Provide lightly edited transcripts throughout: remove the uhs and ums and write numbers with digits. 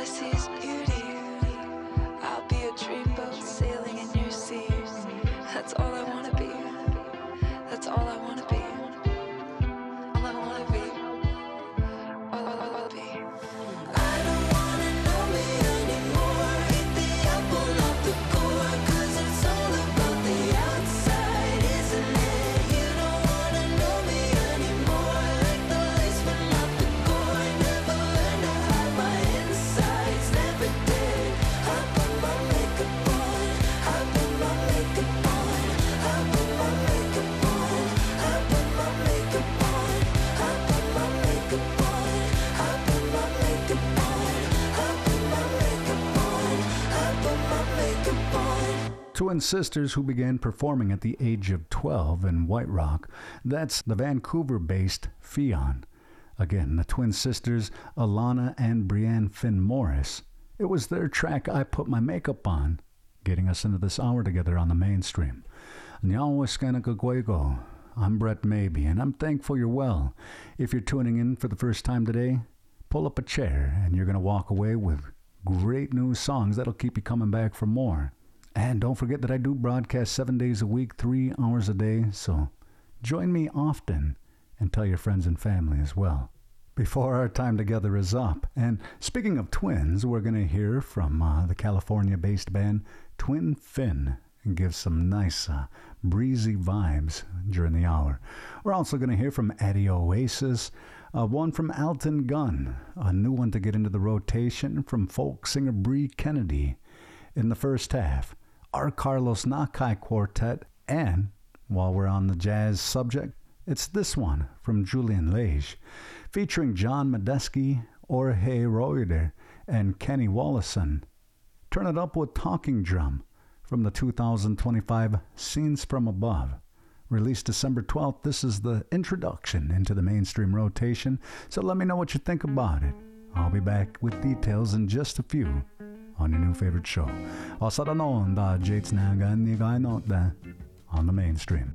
sea's beauty. I'll be a dreamboat sailing in your seas. That's all I wanna be. That's all I wanna be. All I wanna be. All I wanna be. I don't wanna know me anymore. Eat the apple off the core, 'cause it's all about the outside, isn't it? You don't wanna know me anymore. Like the lace from out the core. Never learned to hide my insides, never did. I put my makeup on. I put my makeup on. I put my makeup on. I put my makeup on. I put my makeup on. I put my makeup on. I put my makeup on. I put my makeup on. Twin sisters who began performing at the age of 12 in White Rock. That's the Vancouver-based Fionn. Again, the twin sisters Alana and Brianne Finn Morris. It was their track I Put My Makeup On, getting us into this hour together on the mainstream. Nyawaskanaguego. I'm Brett Maybe, and I'm thankful you're well. If you're tuning in for the first time today, pull up a chair, and you're going to walk away with great new songs that'll keep you coming back for more. And don't forget that I do broadcast 7 days a week, 3 hours a day, so join me often and tell your friends and family as well. Before our time together is up, and speaking of twins, we're going to hear from the California-based band Twin Finn and give some nice breezy vibes during the hour. We're also going to hear from Eddie Oasis, one from Alton Gunn, a new one to get into the rotation from folk singer Bree Kennedy. In the first half, our Carlos Nakai Quartet, and while we're on the jazz subject, it's this one from Julian Lage, featuring John Medeski, Jorge Roeder, and Kenny Wollison. Turn it up with Talking Drum from the 2025 Scenes from Above. Released December 12th, this is the introduction into the mainstream rotation, so let me know what you think about it. I'll be back with details in just a few on your new favorite show. Osaranon Jates Nagan on the mainstream.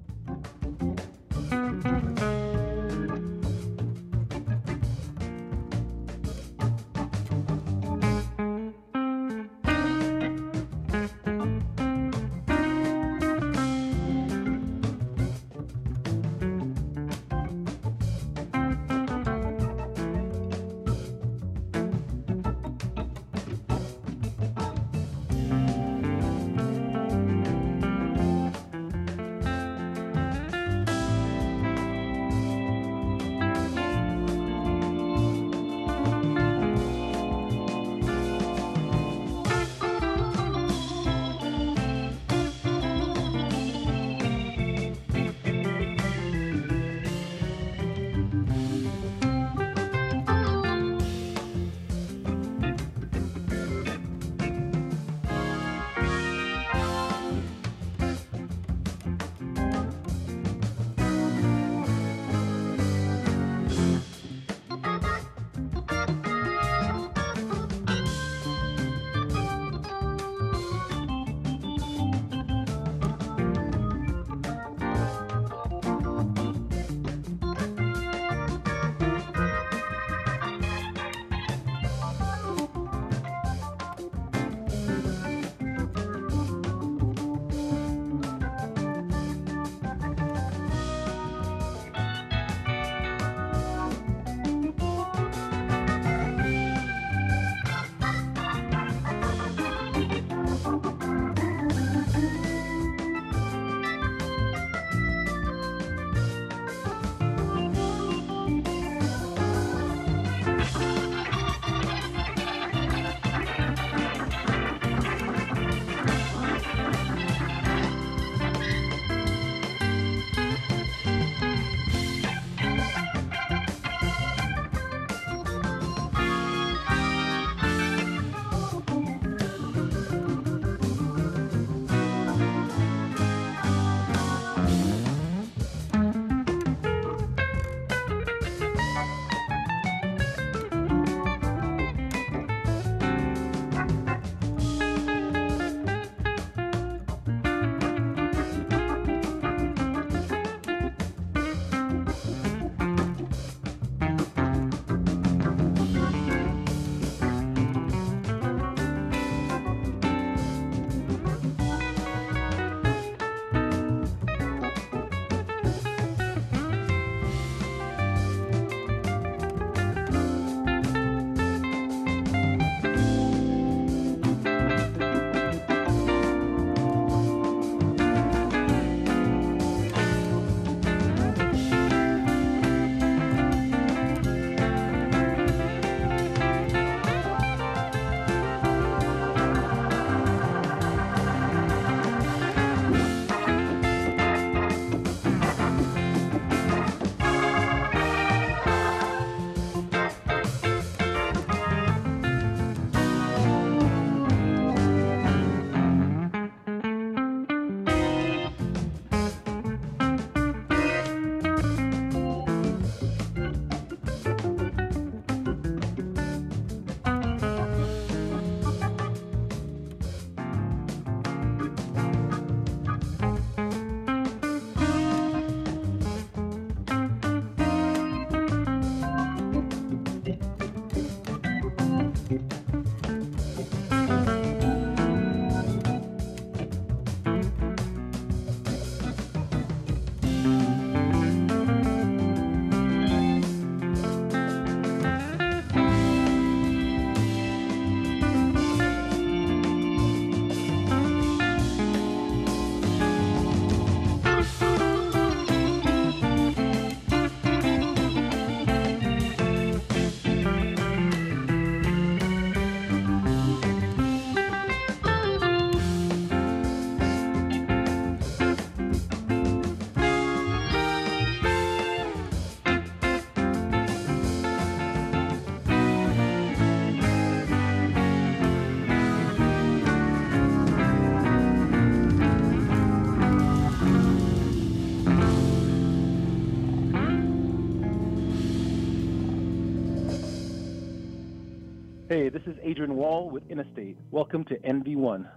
Hey, this is Adrian Wall with Interstate. Welcome to NV1.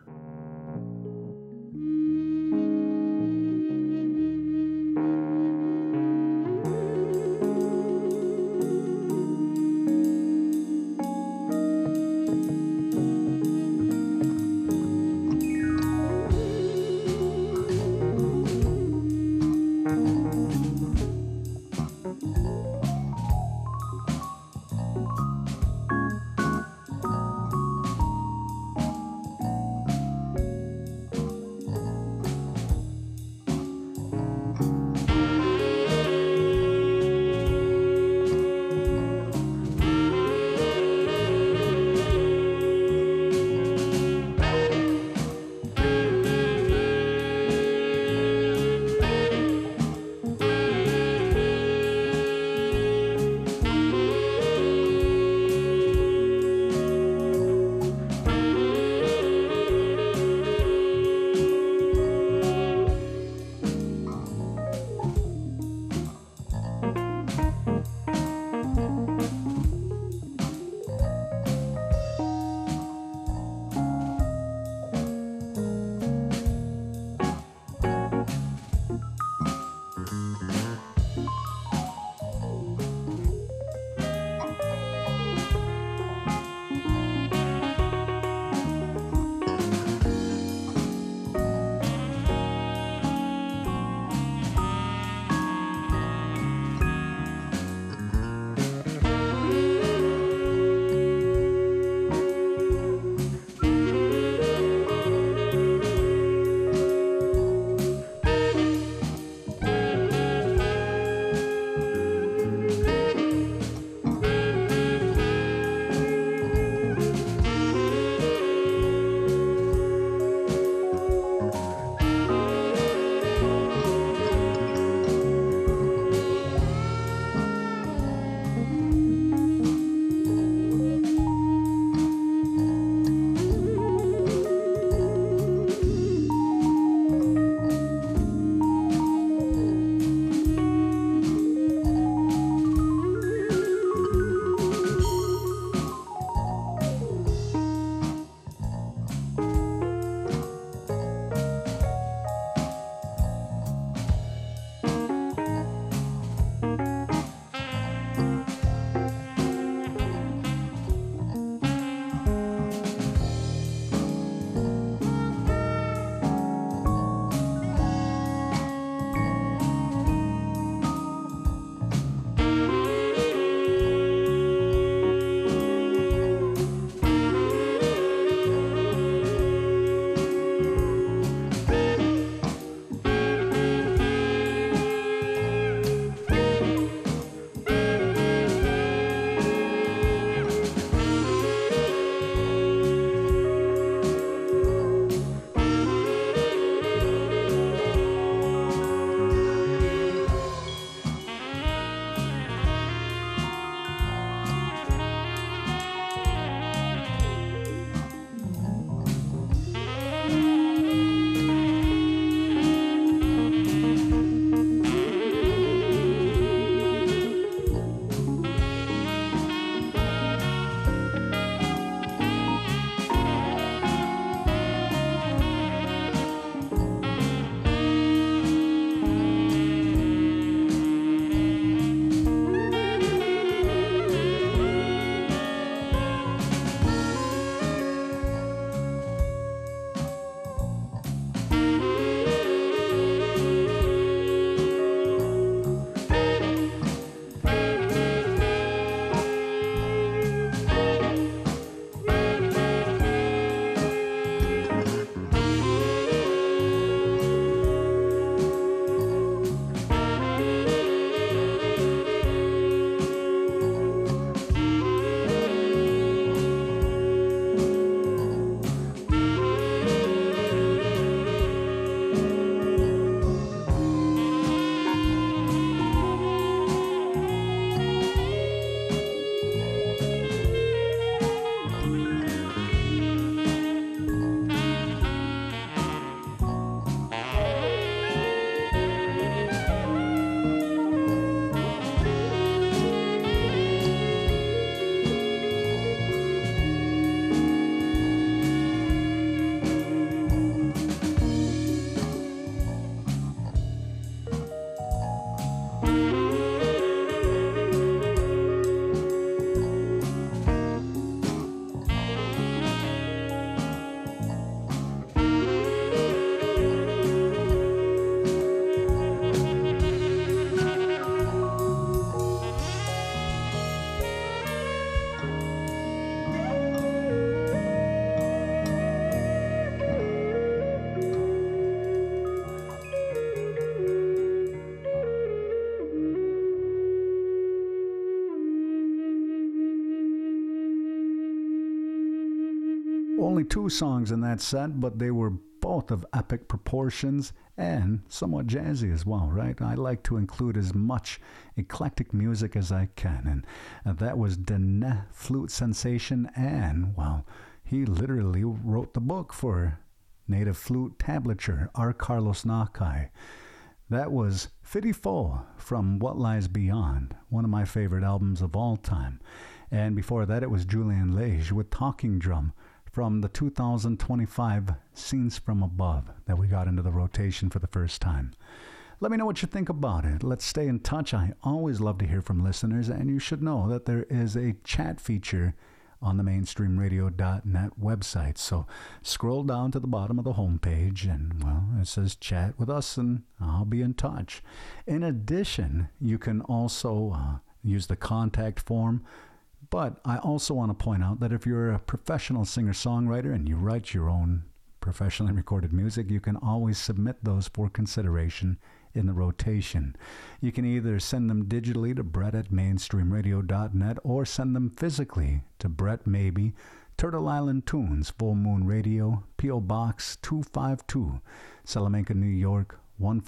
Only 2 songs in that set, but they were both of epic proportions and somewhat jazzy as well, right? I like to include as much eclectic music as I can, and that was Dene Flute Sensation, and, well, he literally wrote the book for native flute tablature, R. Carlos Nakai. That was Fidi Fo from What Lies Beyond, one of my favorite albums of all time. And before that, it was Julian Lage with Talking Drum from the 2025 Scenes from Above that we got into the rotation for the first time. Let me know what you think about it. Let's stay in touch. I always love to hear from listeners, and you should know that there is a chat feature on the mainstreamradio.net website. So scroll down to the bottom of the homepage and, well, it says chat with us and I'll be in touch. In addition, you can also use the contact form. But I also want to point out that if you're a professional singer-songwriter and you write your own professionally recorded music, you can always submit those for consideration in the rotation. You can either send them digitally to Brett@mainstreamradio.net or send them physically to Brett Maybe, Turtle Island Tunes, Full Moon Radio, P.O. Box 252, Salamanca, New York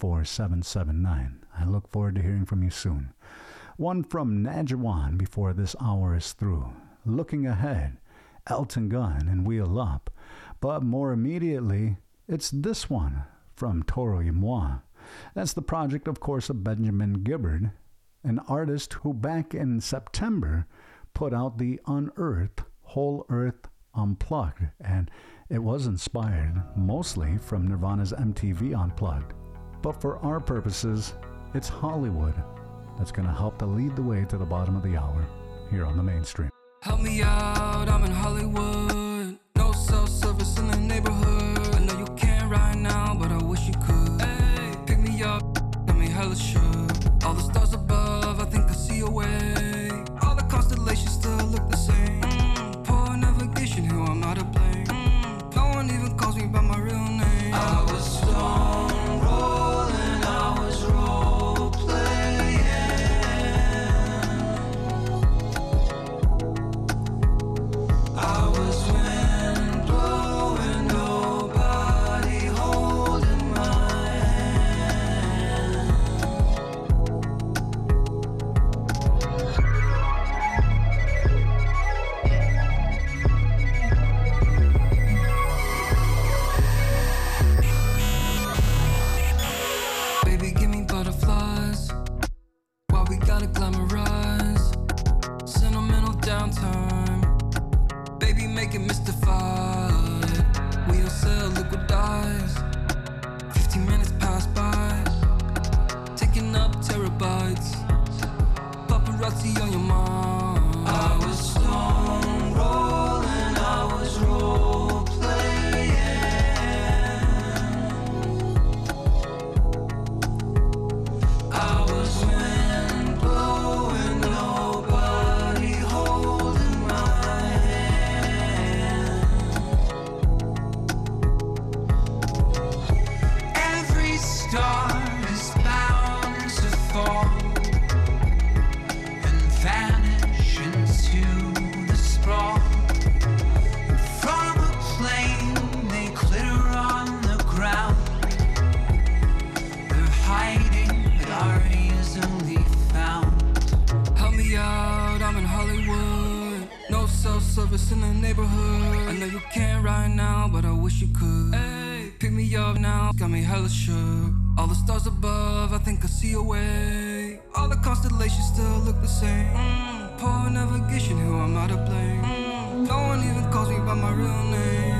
14779. I look forward to hearing from you soon. One from Najawan before this hour is through. Looking Ahead, Elton Gun and Wheel Up. But more immediately, it's this one from Toro y Moi. That's the project, of course, of Benjamin Gibbard, an artist who back in September put out the Unearthed Whole Earth Unplugged, and it was inspired mostly from Nirvana's MTV Unplugged. But for our purposes, it's Hollywood that's going to help to lead the way to the bottom of the hour here on the Mainstream. Help me out, I'm in Hollywood. No self-service in the neighborhood. I know you can't right now, but I wish you could. Hey, pick me up, got me hella shook. All the stars above, I think I see a way. All the constellations still look the same. Poor navigation, who I'm not to blame. No one even calls me by my real name. I was stone rolling, I was role playing. I was wind blowing, nobody holding my hand. Baby, give me butterflies. Why we gotta glamorize sentimental downtime? Baby, make it mystified. We'll sell liquidize. 15 minutes pass by, taking up terabytes. Paparazzi on your mind. I was stone rolling, I was role playing. I was wind blowing, nobody holding my hand. Every star is bound to fall and vanish into the sprawl. From a plane, they glitter on the ground. They're hiding, but are easily found. Help me out, I'm in Hollywood. No self-service in the neighborhood. I know you can't right now, but I wish you could. Hey, pick me up now, got me hella shook. All the stars above, I think I see a way. All the constellations still look the same. Poor navigation, who I'm not to blame. No one even calls me by my real name.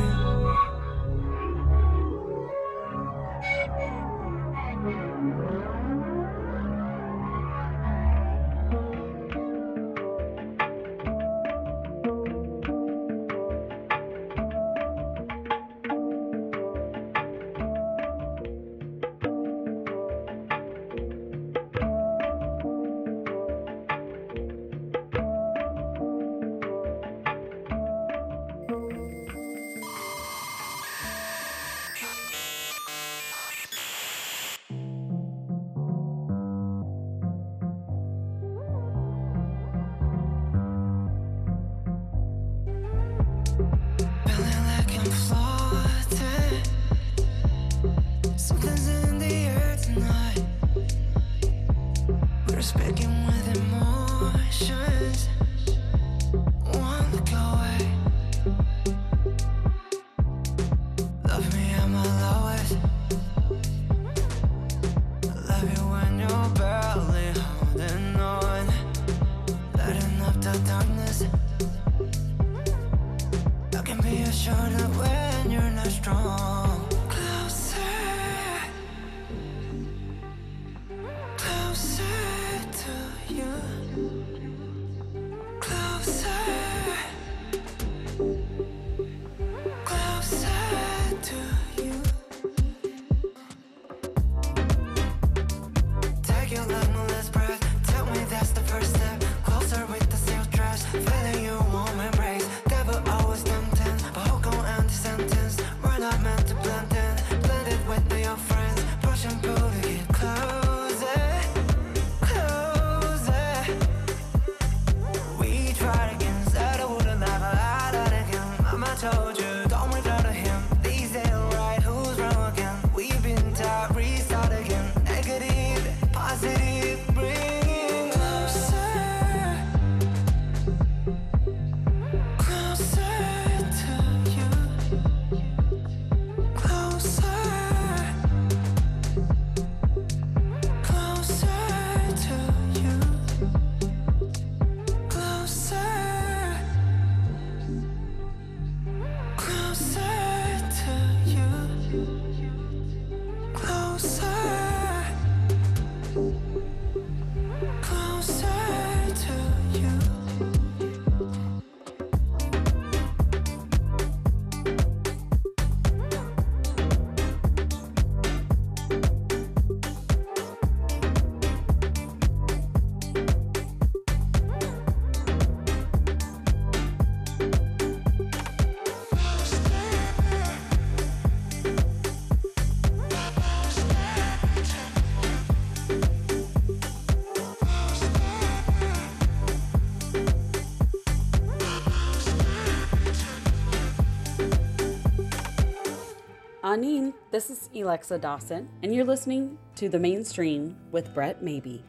Aneen, this is Alexa Dawson, and you're listening to The Mainstream with Brett Maybe.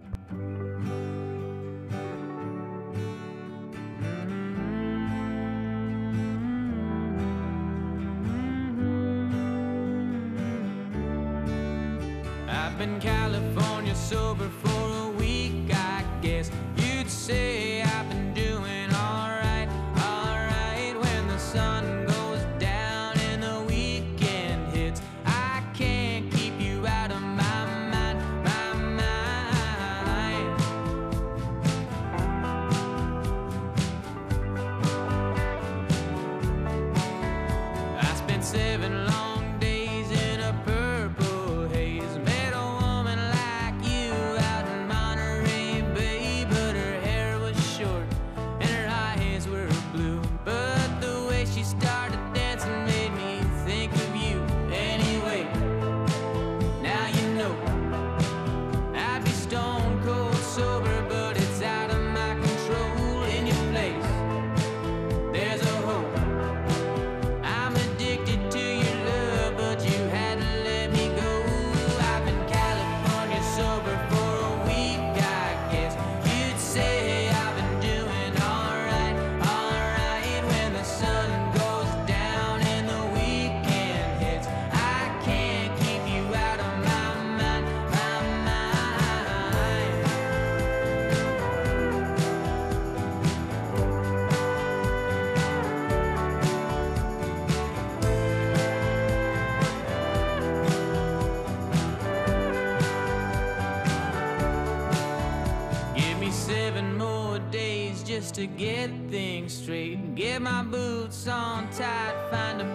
I've been California sober for a week, I guess you'd say I've been doing alright, alright. When the sun goes down and the weekend hits, I can't keep you out of my mind, my mind. I spent 7 long days in a purple haze. Met a woman like you out in Monterey Bay, but her hair was short and her eyes were blue. But the way she started dancing made me think of you. Anyway, now you know I'd be stone cold sober, but it's out of my control. In your place, there's a hope. I'm addicted to your love, but you had to let me go. I've been California sober for a week, I guess you'd say I've been doing alright, alright. When the sun goes down and the weekend hits, I can't keep you out of my mind, my mind. Give me 7 more days just to get things straight and get my boots on tight, find a